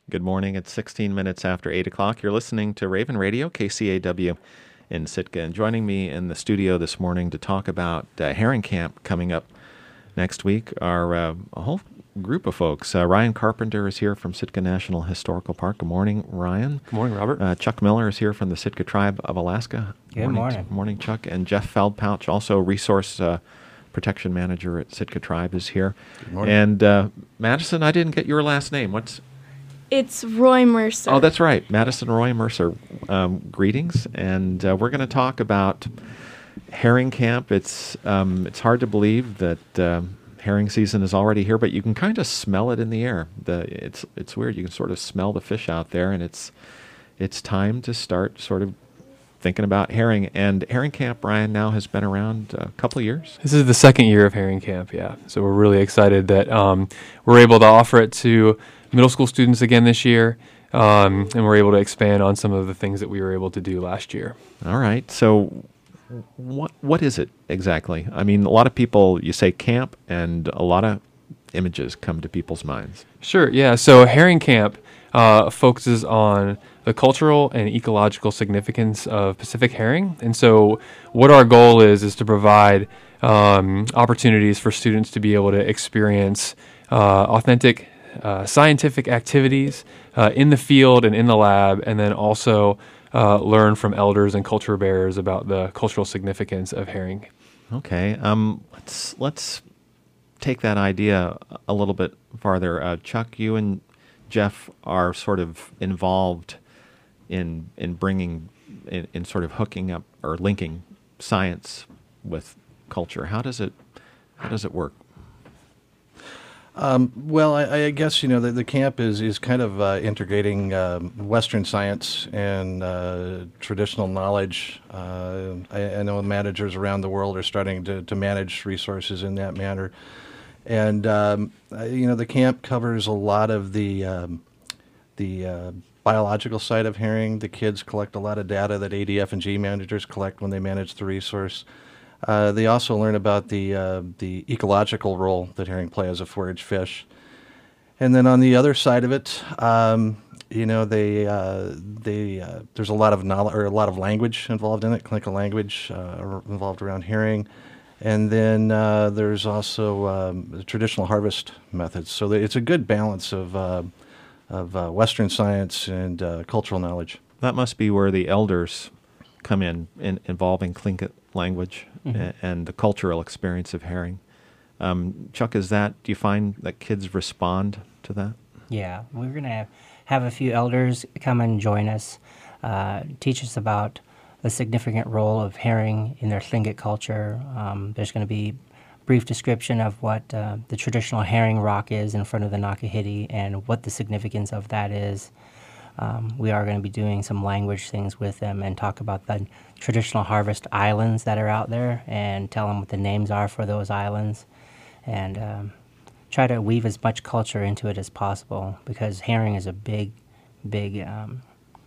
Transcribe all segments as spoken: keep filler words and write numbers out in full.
Good morning. It's sixteen minutes after eight o'clock. You're listening to Raven Radio, K C A W in Sitka. And joining me in the studio this morning to talk about uh, Herring Camp coming up next week are uh, a whole group of folks. Uh, Ryan Carpenter is here from Sitka National Historical Park. Good morning, Ryan. Good morning, Robert. Uh, Chuck Miller is here from the Sitka Tribe of Alaska. Good morning. Good morning, Chuck. And Jeff Feldpouch, also Resource uh, Protection Manager at Sitka Tribe, is here. Good morning. And uh, Madison, I didn't get your last name. What's It's Roy Mercer. Oh, that's right. Madison Roy Mercer. Um, greetings. And uh, we're going to talk about Herring Camp. It's um, it's hard to believe that um, herring season is already here, but you can kind of smell it in the air. The it's it's weird. You can sort of smell the fish out there, and it's it's time to start sort of thinking about herring. And Herring Camp, Ryan, now has been around a couple of years. This is the second year of Herring Camp, yeah. So we're really excited that um, we're able to offer it to middle school students again this year, um, and we're able to expand on some of the things that we were able to do last year. All right. So what what is it exactly? I mean, a lot of people, you say camp, and a lot of images come to people's minds. Sure, yeah. So Herring Camp uh, focuses on the cultural and ecological significance of Pacific herring. And so what our goal is, is to provide um, opportunities for students to be able to experience uh, authentic uh, scientific activities uh, in the field and in the lab, and then also uh, learn from elders and culture bearers about the cultural significance of herring. Okay. Um, let's let's take that idea a little bit farther. Uh, Chuck, you and Jeff are sort of involved in in bringing in, in sort of hooking up or linking science with culture. How does it how does it work? Um, well, I, I guess you know the, the camp is is kind of uh, integrating um, Western science and uh, traditional knowledge. Uh, I, I know managers around the world are starting to, to manage resources in that manner, and um, I- you know the camp covers a lot of the um, the uh, biological side of herring. The kids collect a lot of data that A D F and G managers collect when they manage the resource. Uh, they also learn about the uh, the ecological role that herring play as a forage fish, and then on the other side of it, um, you know, they uh, they uh, there's a lot of knowledge or a lot of language involved in it, clinical language uh, ar- involved around herring, and then uh, there's also um, the traditional harvest methods. So that it's a good balance of uh, of uh, Western science and uh, cultural knowledge. That must be where the elders come in, in involving Tlingit language Mhm. a- and the cultural experience of herring. Um, Chuck, is that, do you find that kids respond to that? Yeah, we're going to have, have a few elders come and join us, uh, teach us about the significant role of herring in their Tlingit culture. Um, there's going to be brief description of what uh, the traditional herring rock is in front of the Nakahiti and what the significance of that is. Um, we are going to be doing some language things with them and talk about the traditional harvest islands that are out there and tell them what the names are for those islands, and um, try to weave as much culture into it as possible, because herring is a big, big, um,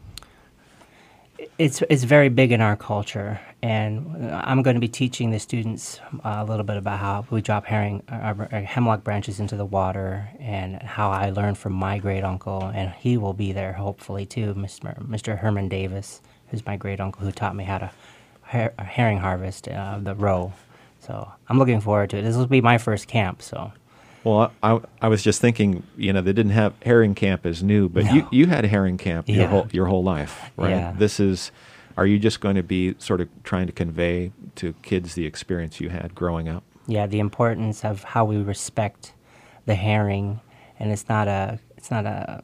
it's it's very big in our culture. And I'm going to be teaching the students uh, a little bit about how we drop herring, uh, uh, hemlock branches into the water, and how I learned from my great uncle, and he will be there hopefully too, Mister Mister Herman Davis, who's my great uncle, who taught me how to her- herring harvest uh, the roe. So I'm looking forward to it. This will be my first camp, so. Well, I, I was just thinking, you know, they didn't have herring camp is new, but you, No. you had herring camp your Yeah. whole your whole life, right? Yeah. This is, are you just going to be sort of trying to convey to kids the experience you had growing up? Yeah, the importance of how we respect the herring, and it's not a it's not a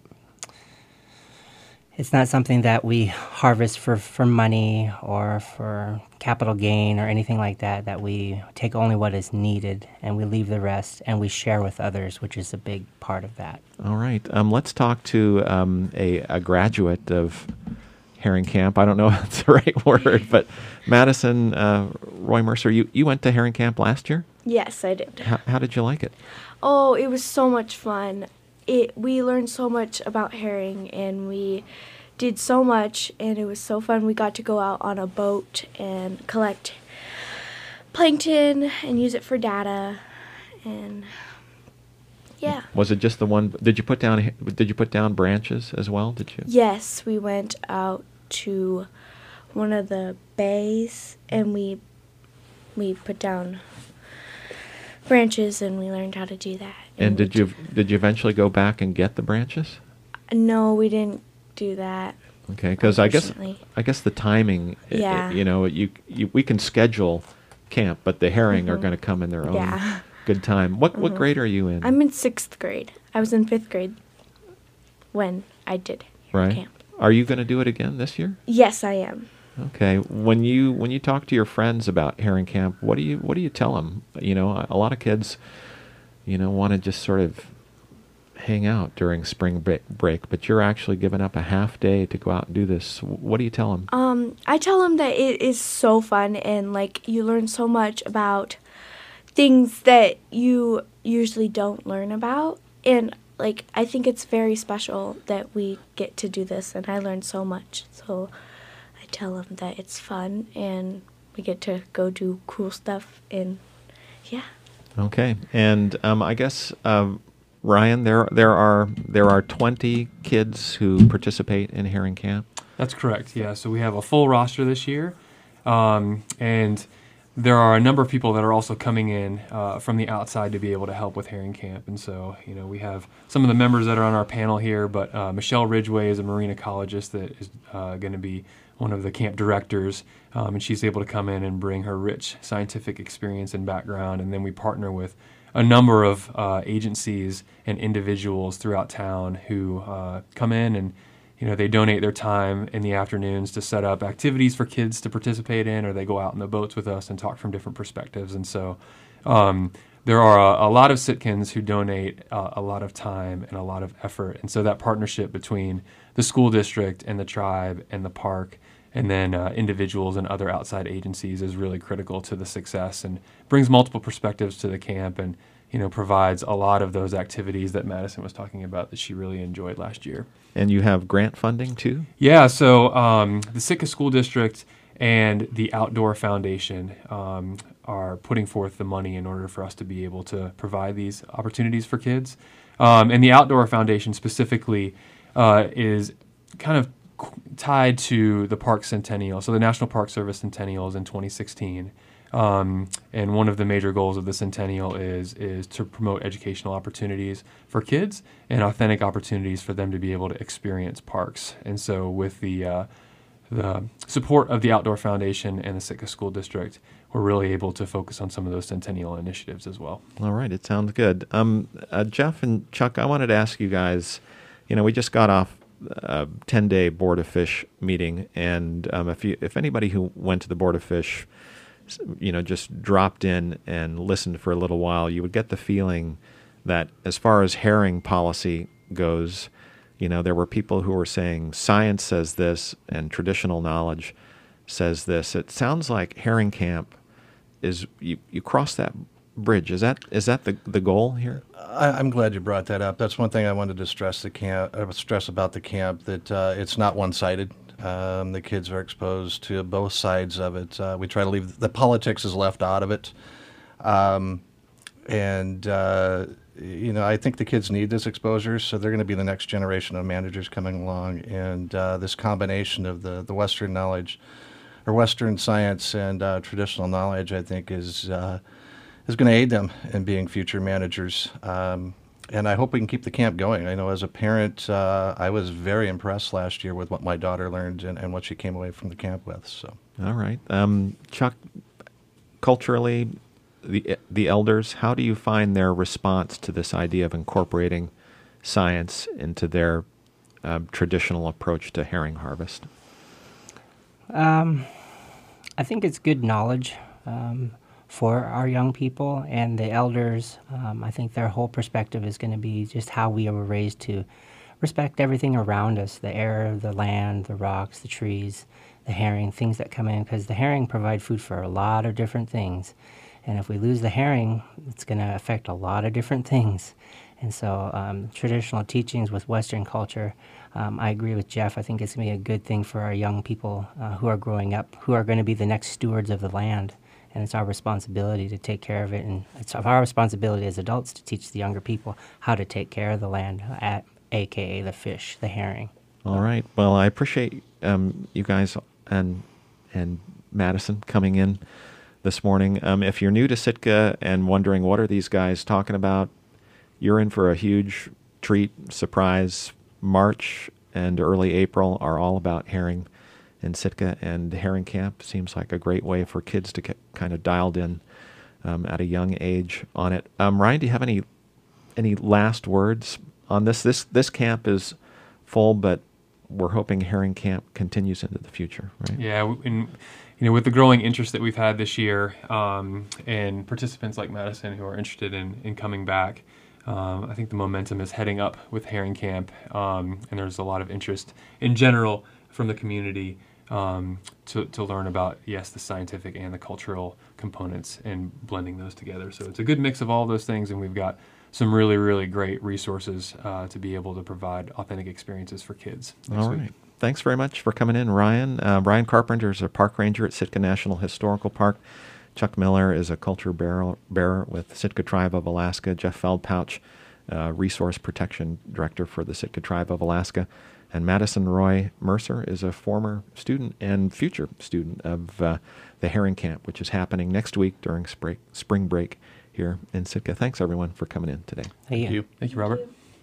it's not something that we harvest for, for money or for capital gain or anything like that, that we take only what is needed and we leave the rest and we share with others, which is a big part of that. All right. Um, let's talk to um, a, a graduate of Herring Camp. I don't know if that's the right word, but Madison uh, Roy Mercer, you, you went to Herring Camp last year? Yes, I did. How, how did you like it? Oh, it was so much fun. It we learned so much about herring, and we did so much, and it was so fun. We got to go out on a boat and collect plankton and use it for data, and Yeah. Was it just the one? Did you put down? Did you put down branches as well? Did you? Yes, we went out to one of the bays and we we put down branches and we learned how to do that. And we did you did you eventually go back and get the branches? No, we didn't do that. Okay, because I guess Unfortunately. I guess the timing. i- i- Yeah. you know, you, you we can schedule camp, but the herring are Mhm. going to come in their own Yeah. good time. What what Mhm. grade are you in? I'm in sixth grade. I was in fifth grade when I did right. camp. Are you going to do it again this year? Yes, I am. Okay. When you when you talk to your friends about herring camp, what do you what do you tell them? You know, a, a lot of kids, you know, want to just sort of hang out during spring break, break, but you're actually giving up a half day to go out and do this. What do you tell them? Um, I tell them that it is so fun and like you learn so much about things that you usually don't learn about, and like I think it's very special that we get to do this, and I learned so much. So I tell them that it's fun and we get to go do cool stuff, and yeah. Okay, and um, I guess um, Ryan, there there are there are twenty kids who participate in herring camp. That's correct. Yeah. So we have a full roster this year, um, and there are a number of people that are also coming in uh, from the outside to be able to help with herring camp. And so, you know, we have some of the members that are on our panel here, but uh, Michelle Ridgway is a marine ecologist that is uh, going to be one of the camp directors, um, and she's able to come in and bring her rich scientific experience and background. And then we partner with a number of uh, agencies and individuals throughout town who uh, come in and, you know, they donate their time in the afternoons to set up activities for kids to participate in, or they go out in the boats with us and talk from different perspectives. And so um, there are a, a lot of Sitkins who donate uh, a lot of time and a lot of effort. And so that partnership between the school district and the tribe and the park and then uh, individuals and other outside agencies is really critical to the success and brings multiple perspectives to the camp and, you know, provides a lot of those activities that Madison was talking about that she really enjoyed last year. And you have grant funding too? Yeah, so um, the Sitka School District and the Outdoor Foundation um, are putting forth the money in order for us to be able to provide these opportunities for kids. Um, and the Outdoor Foundation specifically uh, is kind of tied to the Park Centennial. So the National Park Service Centennial is in twenty sixteen. Um, and one of the major goals of the Centennial is is to promote educational opportunities for kids and authentic opportunities for them to be able to experience parks. And so with the uh, the support of the Outdoor Foundation and the Sitka School District, we're really able to focus on some of those Centennial initiatives as well. All right, it sounds good. Um, uh, Jeff and Chuck, I wanted to ask you guys, you know, we just got off a ten-day Board of Fish meeting, and um, if you, if anybody who went to the Board of Fish, you know, just dropped in and listened for a little while, you would get the feeling that as far as herring policy goes, you know, there were people who were saying science says this and traditional knowledge says this. It sounds like herring camp is, you, you cross that bridge. Is that is that the the goal here? I, I'm glad you brought that up. That's one thing I wanted to stress the camp, uh, stress about the camp, that uh, it's not one-sided. Um, the kids are exposed to both sides of it. Uh, we try to leave the politics is left out of it, um, and uh, you know, I think the kids need this exposure, so they're going to be the next generation of managers coming along. And uh, this combination of the the Western knowledge, or Western science and uh, traditional knowledge, I think is uh, is going to aid them in being future managers. Um, And I hope we can keep the camp going. I know as a parent, uh, I was very impressed last year with what my daughter learned and, and what she came away from the camp with. So, All right, um, Chuck. Culturally, the the elders, how do you find their response to this idea of incorporating science into their um, traditional approach to herring harvest? Um, I think it's good knowledge um, for our young people and the elders. Um, I think their whole perspective is going to be just how we were raised to respect everything around us, the air, the land, the rocks, the trees, the herring, things that come in, because the herring provide food for a lot of different things. And if we lose the herring, it's going to affect a lot of different things. And so um, traditional teachings with Western culture, um, I agree with Jeff. I think it's going to be a good thing for our young people uh, who are growing up, who are going to be the next stewards of the land. and it's our responsibility to take care of it, and it's our responsibility as adults to teach the younger people how to take care of the land, at, A K A the fish, the herring. All right. Well, I appreciate um, you guys and and Madison coming in this morning. Um, if you're new to Sitka and wondering what are these guys talking about, you're in for a huge treat, surprise. March and early April are all about herring in Sitka, and Herring Camp seems like a great way for kids to get kind of dialed in um, at a young age on it. Um, Ryan, do you have any any last words on this? This this camp is full, but we're hoping Herring Camp continues into the future, right? Yeah, w- and you know, with the growing interest that we've had this year, um, and participants like Madison who are interested in, in coming back, um, I think the momentum is heading up with Herring Camp, um, and there's a lot of interest in general from the community um, to, to learn about, yes, the scientific and the cultural components and blending those together. So it's a good mix of all those things, and we've got some really, really great resources uh, to be able to provide authentic experiences for kids. All right. Week. Thanks very much for coming in, Ryan. Uh, Ryan Carpenter is a park ranger at Sitka National Historical Park. Chuck Miller is a culture bearer, bearer with Sitka Tribe of Alaska. Jeff Feldpouch, uh, Resource Protection Director for the Sitka Tribe of Alaska. And Madison Roy Mercer is a former student and future student of uh, the Herring Camp, which is happening next week during spring, spring break here in Sitka. Thanks, everyone, for coming in today. Thank you. Thank you. Thank you, Robert.